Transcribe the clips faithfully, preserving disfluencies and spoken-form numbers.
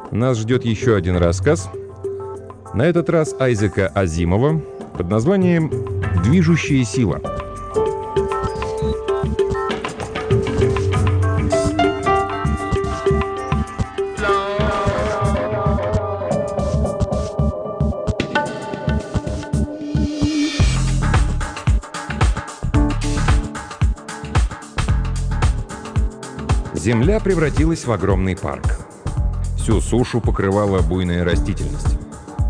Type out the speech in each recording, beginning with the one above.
Нас ждет еще один рассказ. На этот раз Айзека Азимова под названием «Движущая сила». Земля превратилась в огромный парк. Всю сушу покрывала буйная растительность.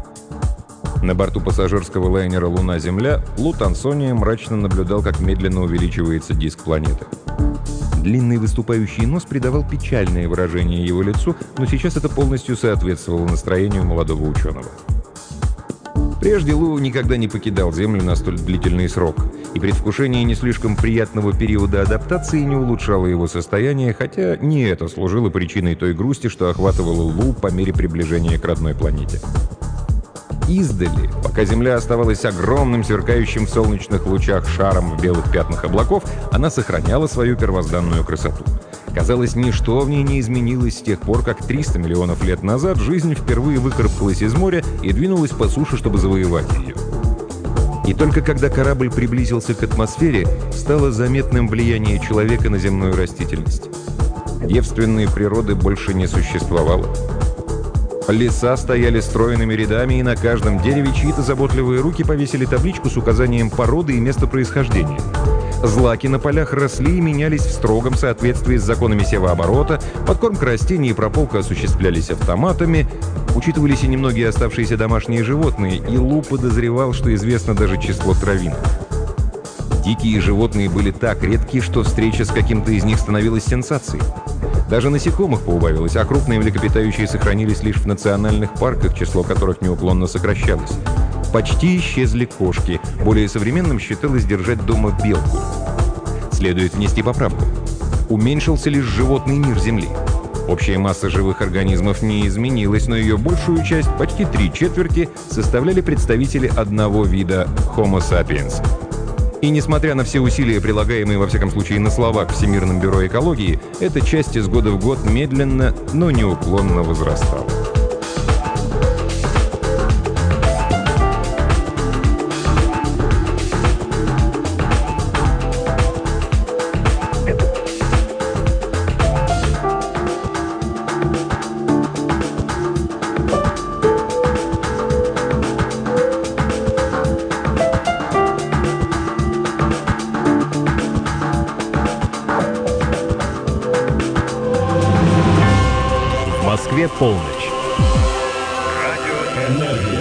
На борту пассажирского лайнера «Луна-Земля» Лу Тансония мрачно наблюдал, как медленно увеличивается диск планеты. Длинный выступающий нос придавал печальное выражение его лицу, но сейчас это полностью соответствовало настроению молодого ученого. Прежде Лу никогда не покидал Землю на столь длительный срок, и предвкушение не слишком приятного периода адаптации не улучшало его состояние, хотя не это служило причиной той грусти, что охватывало Лу по мере приближения к родной планете. Издали, пока Земля оставалась огромным, сверкающим в солнечных лучах шаром в белых пятнах облаков, она сохраняла свою первозданную красоту. Казалось, ничто в ней не изменилось с тех пор, как триста миллионов лет назад жизнь впервые выкарабкалась из моря и двинулась по суше, чтобы завоевать ее. И только когда корабль приблизился к атмосфере, стало заметным влияние человека на земную растительность. Девственной природы больше не существовало. Леса стояли стройными рядами, и на каждом дереве чьи-то заботливые руки повесили табличку с указанием породы и места происхождения. Злаки на полях росли и менялись в строгом соответствии с законами севооборота, подкормка растений и прополка осуществлялись автоматами, учитывались и немногие оставшиеся домашние животные, и Лу подозревал, что известно даже число травинок. Дикие животные были так редки, что встреча с каким-то из них становилась сенсацией. Даже насекомых поубавилось, а крупные млекопитающие сохранились лишь в национальных парках, число которых неуклонно сокращалось. Почти исчезли кошки. Более современным считалось держать дома белку. Следует внести поправку. Уменьшился лишь животный мир Земли. Общая масса живых организмов не изменилась, но ее большую часть, почти три четверти, составляли представители одного вида Homo sapiens. И несмотря на все усилия, прилагаемые, во всяком случае, на словах Всемирным бюро экологии, эта часть из года в год медленно, но неуклонно возрастала. Полночь. Радиоэнергия.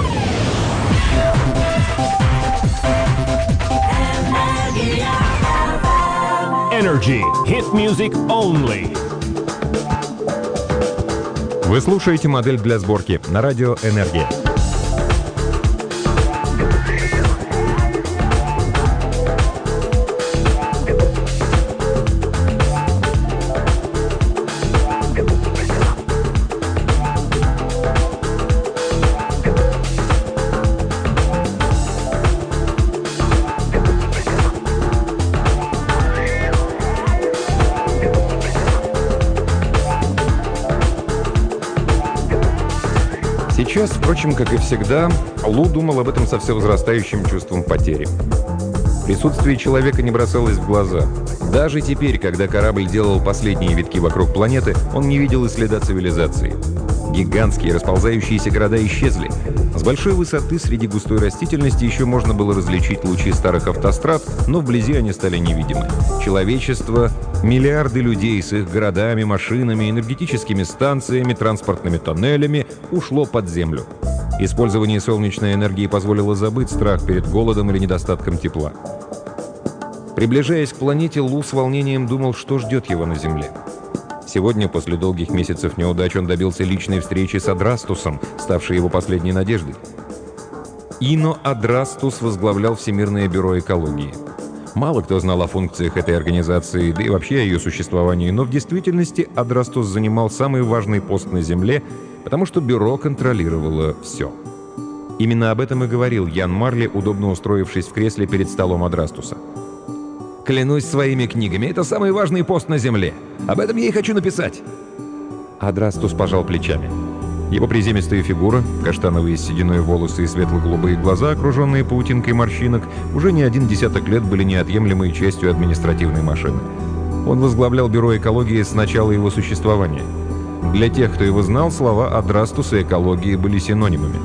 Energy. Hit music only. Вы слушаете модель для сборки на радио «Энергия». Сейчас, впрочем, как и всегда, Лу думал об этом со все возрастающим чувством потери. Присутствие человека не бросалось в глаза. Даже теперь, когда корабль делал последние витки вокруг планеты, он не видел и следа цивилизации. Гигантские расползающиеся города исчезли. С большой высоты среди густой растительности еще можно было различить лучи старых автострад, но вблизи они стали невидимы. Человечество, миллиарды людей с их городами, машинами, энергетическими станциями, транспортными тоннелями ушло под землю. Использование солнечной энергии позволило забыть страх перед голодом или недостатком тепла. Приближаясь к планете, Лу с волнением думал, что ждет его на Земле. Сегодня, после долгих месяцев неудач, он добился личной встречи с Адрастусом, ставшей его последней надеждой. Ино Адрастус возглавлял Всемирное бюро экологии. Мало кто знал о функциях этой организации, да и вообще о ее существовании, но в действительности Адрастус занимал самый важный пост на Земле, потому что бюро контролировало все. Именно об этом и говорил Ян Марли, удобно устроившись в кресле перед столом Адрастуса. «Клянусь своими книгами, это самый важный пост на Земле. Об этом я и хочу написать». Адрастус пожал плечами. Его приземистая фигура, каштановые с сединой волосы и светло-голубые глаза, окруженные паутинкой морщинок, уже не один десяток лет были неотъемлемой частью административной машины. Он возглавлял бюро экологии с начала его существования. Для тех, кто его знал, слова Адрастус и экологии были синонимами.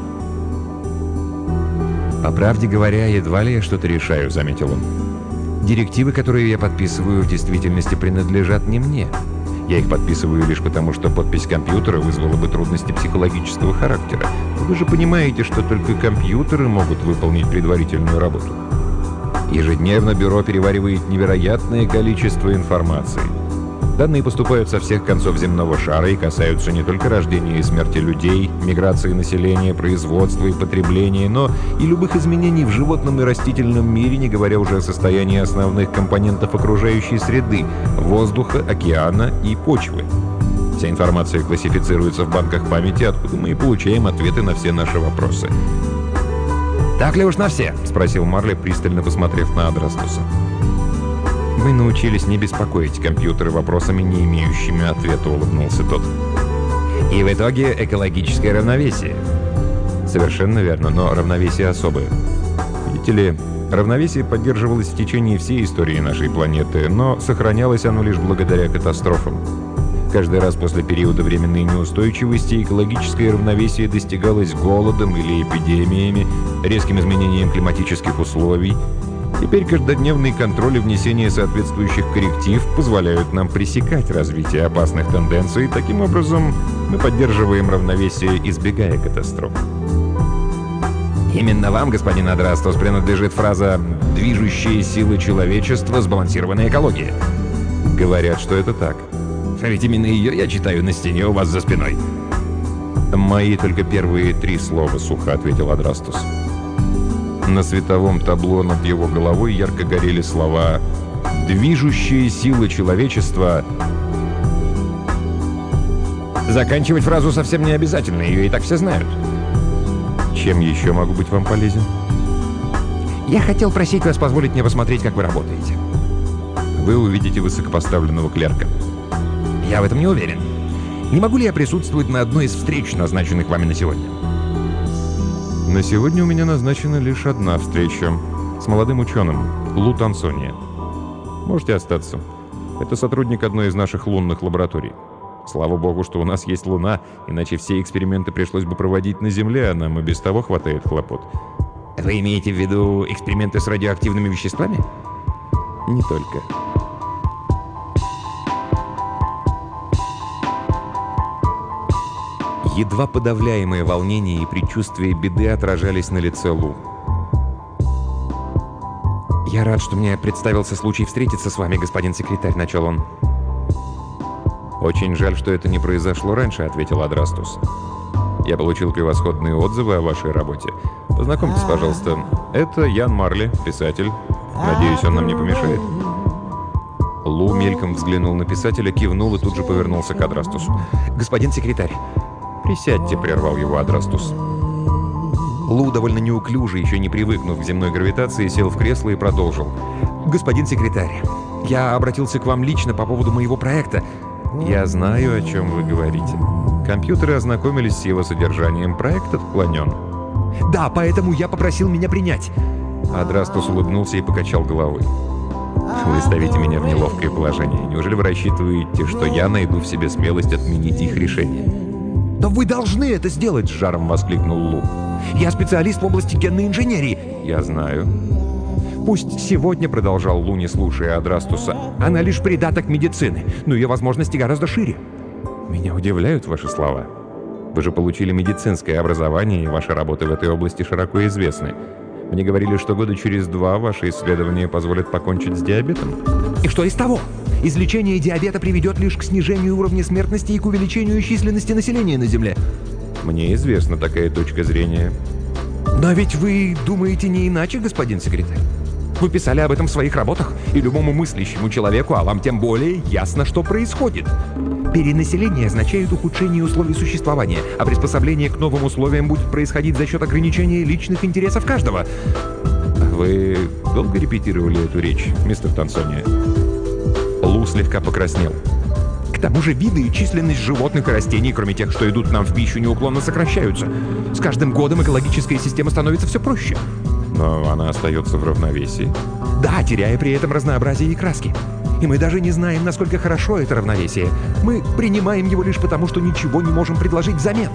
«По правде говоря, едва ли я что-то решаю», — заметил он. «Директивы, которые я подписываю, в действительности принадлежат не мне. Я их подписываю лишь потому, что подпись компьютера вызвала бы трудности психологического характера. Вы же понимаете, что только компьютеры могут выполнить предварительную работу. Ежедневно бюро переваривает невероятное количество информации. Данные поступают со всех концов земного шара и касаются не только рождения и смерти людей, миграции населения, производства и потребления, но и любых изменений в животном и растительном мире, не говоря уже о состоянии основных компонентов окружающей среды – воздуха, океана и почвы. Вся информация классифицируется в банках памяти, откуда мы и получаем ответы на все наши вопросы. «Так ли уж на все?» – спросил Марли, пристально посмотрев на Адрастуса. «Мы научились не беспокоить компьютеры вопросами, не имеющими ответа», — улыбнулся тот. «И в итоге экологическое равновесие». «Совершенно верно, но равновесие особое. Видите ли, равновесие поддерживалось в течение всей истории нашей планеты, но сохранялось оно лишь благодаря катастрофам. Каждый раз после периода временной неустойчивости экологическое равновесие достигалось голодом или эпидемиями, резким изменением климатических условий. Теперь каждодневный контроль и внесение соответствующих корректив позволяют нам пресекать развитие опасных тенденций. Таким образом, мы поддерживаем равновесие, избегая катастроф. Именно вам, господин Адрастус, принадлежит фраза «движущие силы человечества, сбалансированная экология». Говорят, что это так. А ведь именно ее я читаю на стене у вас за спиной. «Мои только первые три слова», — сухо ответил Адрастус. На световом табло над его головой ярко горели слова «движущие силы человечества». Заканчивать фразу совсем не обязательно, ее и так все знают. Чем еще могу быть вам полезен? Я хотел просить вас позволить мне посмотреть, как вы работаете. Вы увидите высокопоставленного клерка. Я в этом не уверен. Не могу ли я присутствовать на одной из встреч, назначенных вами на сегодня? На сегодня у меня назначена лишь одна встреча с молодым ученым, Лу Тансония. Можете остаться. Это сотрудник одной из наших лунных лабораторий. Слава богу, что у нас есть Луна, иначе все эксперименты пришлось бы проводить на Земле, а нам и без того хватает хлопот. Вы имеете в виду эксперименты с радиоактивными веществами? Не только. Едва подавляемые волнение и предчувствие беды отражались на лице Лу. «Я рад, что мне представился случай встретиться с вами, господин секретарь», — начал он. «Очень жаль, что это не произошло раньше», — ответил Адрастус. «Я получил превосходные отзывы о вашей работе. Познакомьтесь, пожалуйста. Это Ян Марли, писатель. Надеюсь, он нам не помешает». Лу мельком взглянул на писателя, кивнул и тут же повернулся к Адрастусу. «Господин секретарь». «Присядьте», — прервал его Адрастус. Лу, довольно неуклюже, еще не привыкнув к земной гравитации, сел в кресло и продолжил. «Господин секретарь, я обратился к вам лично по поводу моего проекта». «Я знаю, о чем вы говорите. Компьютеры ознакомились с его содержанием. Проект отклонен». «Да, поэтому я попросил меня принять». Адрастус улыбнулся и покачал головой. «Вы ставите меня в неловкое положение. Неужели вы рассчитываете, что я найду в себе смелость отменить их решение?» «Но вы должны это сделать!» — с жаром воскликнул Лу. «Я специалист в области генной инженерии!» «Я знаю». «Пусть сегодня, — продолжал Лу, не слушая Адрастуса, — она лишь придаток медицины, но ее возможности гораздо шире». «Меня удивляют ваши слова. Вы же получили медицинское образование, и ваши работы в этой области широко известны. Мне говорили, что года через два ваши исследования позволят покончить с диабетом». «И что из того? Излечение диабета приведет лишь к снижению уровня смертности и к увеличению численности населения на Земле». «Мне известна такая точка зрения». «Но ведь вы думаете не иначе, господин секретарь. Вы писали об этом в своих работах, и любому мыслящему человеку, а вам тем более, ясно, что происходит. Перенаселение означает ухудшение условий существования, а приспособление к новым условиям будет происходить за счет ограничения личных интересов каждого». «Вы долго репетировали эту речь, мистер Тансония?» Лу слегка покраснел. К тому же виды и численность животных и растений, кроме тех, что идут нам в пищу, неуклонно сокращаются. С каждым годом экологическая система становится все проще. Но она остается в равновесии. Да, теряя при этом разнообразие и краски. И мы даже не знаем, насколько хорошо это равновесие. Мы принимаем его лишь потому, что ничего не можем предложить взамен.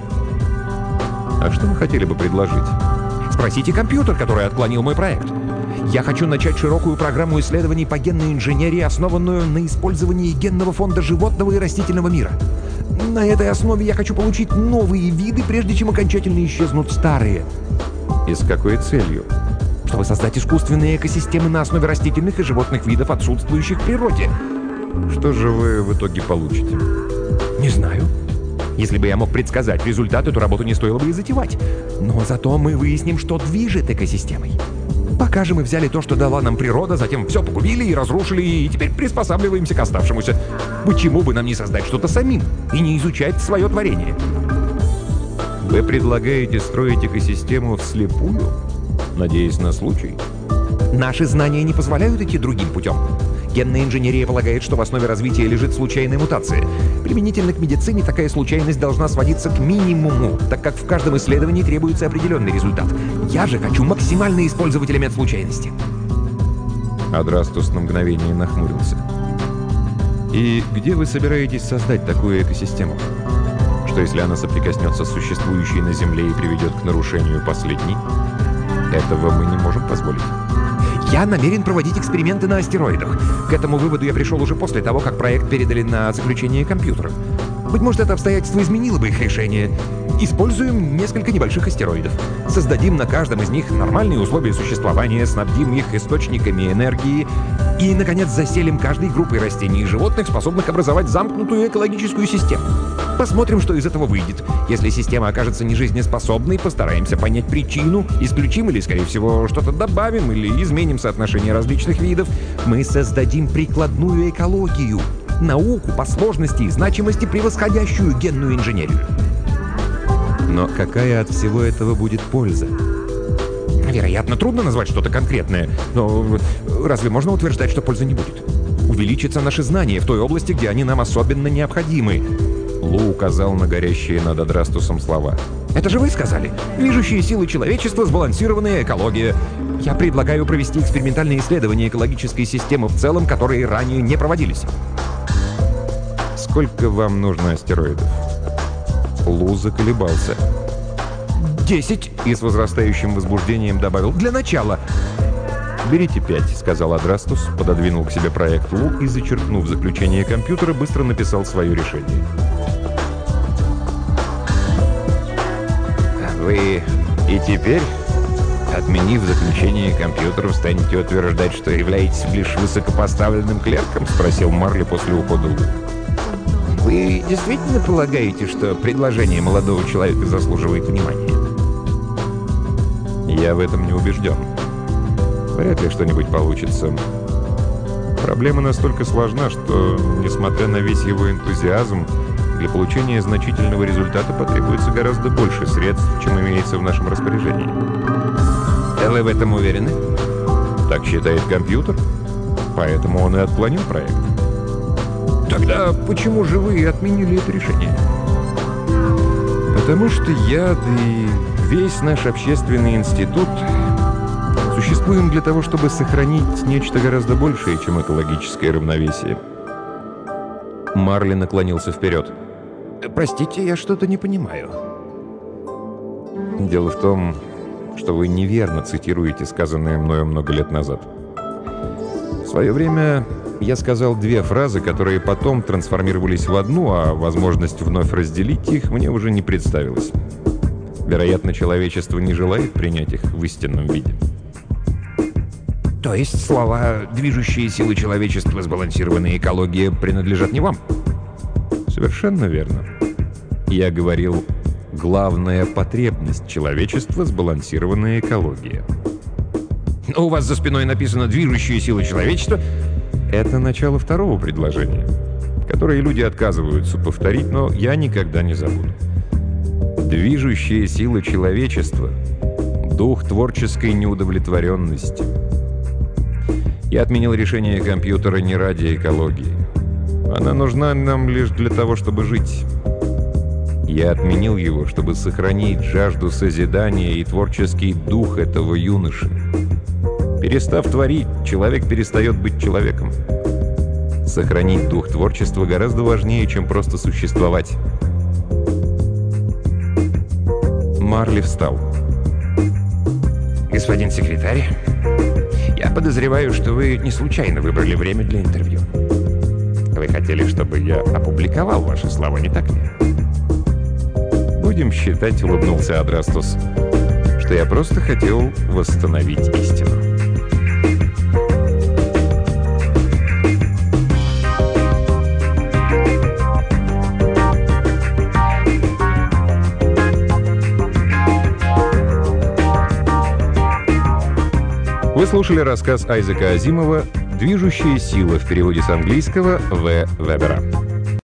А что вы хотели бы предложить? Спросите компьютер, который отклонил мой проект. Я хочу начать широкую программу исследований по генной инженерии, основанную на использовании генного фонда животного и растительного мира. На этой основе я хочу получить новые виды, прежде чем окончательно исчезнут старые. И с какой целью? Чтобы создать искусственные экосистемы на основе растительных и животных видов, отсутствующих в природе. Что же вы в итоге получите? Не знаю. Если бы я мог предсказать результат, эту работу не стоило бы и затевать. Но зато мы выясним, что движет экосистемой. Пока же мы взяли то, что дала нам природа, затем все погубили и разрушили, и теперь приспосабливаемся к оставшемуся. Почему бы нам не создать что-то самим и не изучать свое творение? Вы предлагаете строить экосистему вслепую, надеясь на случай? Наши знания не позволяют идти другим путем. Генная инженерия полагает, что в основе развития лежит случайная мутация. Применительно к медицине такая случайность должна сводиться к минимуму, так как в каждом исследовании требуется определенный результат. Я же хочу максимально использовать элемент случайности. Адрастус на мгновение нахмурился. И где вы собираетесь создать такую экосистему? Что если она соприкоснется с существующей на Земле и приведет к нарушению последней? Этого мы не можем позволить. Я намерен проводить эксперименты на астероидах. К этому выводу я пришел уже после того, как проект передали на заключение компьютеров. Быть может, это обстоятельство изменило бы их решение. Используем несколько небольших астероидов. Создадим на каждом из них нормальные условия существования, снабдим их источниками энергии и, наконец, заселим каждой группой растений и животных, способных образовать замкнутую экологическую систему. Посмотрим, что из этого выйдет. Если система окажется нежизнеспособной, постараемся понять причину, исключим или, скорее всего, что-то добавим или изменим соотношение различных видов. Мы создадим прикладную экологию. Науку по сложности и значимости, превосходящую генную инженерию. Но какая от всего этого будет польза? Вероятно, трудно назвать что-то конкретное, но разве можно утверждать, что пользы не будет? Увеличатся наши знания в той области, где они нам особенно необходимы. Лу указал на горящие над Адрастусом слова. Это же вы сказали. Движущие силы человечества, сбалансированная экология. Я предлагаю провести экспериментальные исследования экологической системы в целом, которые ранее не проводились. Сколько вам нужно астероидов? Лу заколебался. Десять. И с возрастающим возбуждением добавил: для начала. «Берите пять», — сказал Адрастус, пододвинул к себе проект Лу и, зачеркнув заключение компьютера, быстро написал свое решение. Вы и теперь, отменив заключение компьютеров, станете утверждать, что являетесь лишь высокопоставленным клерком? Спросил Марли после ухода Лу. Вы действительно полагаете, что предложение молодого человека заслуживает внимания? Я в этом не убежден. Вряд ли что-нибудь получится. Проблема настолько сложна, что, несмотря на весь его энтузиазм, для получения значительного результата потребуется гораздо больше средств, чем имеется в нашем распоряжении. Вы в этом уверены? Так считает компьютер, поэтому он и отклонил проект. Тогда почему же вы отменили это решение? Потому что я, да и весь наш общественный институт существуем для того, чтобы сохранить нечто гораздо большее, чем экологическое равновесие. Марли наклонился вперед. Простите, я что-то не понимаю. Дело в том, что вы неверно цитируете сказанное мною много лет назад. В свое время я сказал две фразы, которые потом трансформировались в одну, а возможность вновь разделить их мне уже не представилась. Вероятно, человечество не желает принять их в истинном виде. То есть слова «движущие силы человечества, сбалансированная экология» принадлежат не вам? Совершенно верно. Я говорил: главная потребность человечества — сбалансированная экология. Но у вас за спиной написано «движущие силы человечества». Это начало второго предложения, которое люди отказываются повторить, но я никогда не забуду. Движущие силы человечества — дух творческой неудовлетворенности. Я отменил решение компьютера не ради экологии. Она нужна нам лишь для того, чтобы жить. Я отменил его, чтобы сохранить жажду созидания и творческий дух этого юноши. Перестав творить, человек перестает быть человеком. Сохранить дух творчества гораздо важнее, чем просто существовать. Марли встал. Господин секретарь, я подозреваю, что вы не случайно выбрали время для интервью. Вы хотели, чтобы я опубликовал ваши слова, не так ли? Будем считать, улыбнулся Адрастус, что я просто хотел восстановить истину. Вы слушали рассказ Айзека Азимова «Движущая сила» в переводе с английского В. Вебера.